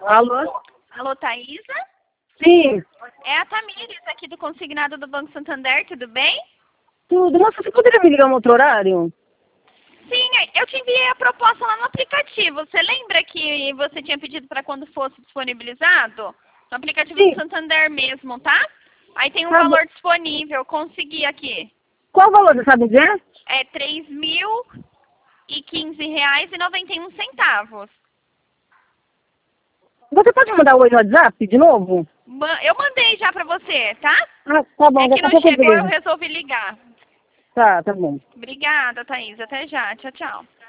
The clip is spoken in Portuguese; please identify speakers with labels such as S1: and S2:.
S1: Alô?
S2: Alô, Thaisa?
S1: Sim,
S2: É a Tamires aqui do Consignado do Banco Santander, tudo bem?
S1: tudo. Nossa, você poderia me ligar um outro horário?
S2: Sim, eu te enviei a proposta lá no aplicativo. Você lembra que você tinha pedido para quando fosse disponibilizado? No aplicativo do
S1: Sim,
S2: Santander mesmo, tá? Aí tem um
S1: tá bom.
S2: valor disponível, consegui aqui.
S1: Qual o valor, você sabe dizer?
S2: É R$ 3.015,91.
S1: Você pode mandar hoje no WhatsApp de novo?
S2: Eu mandei já pra você, tá?
S1: Ah, tá bom,
S2: É que
S1: daqui a
S2: não
S1: pouco eu
S2: chegou, eu
S1: vejo.
S2: resolvi ligar.
S1: Tá bom.
S2: Obrigada, Thaís. Até já. Tchau, tchau.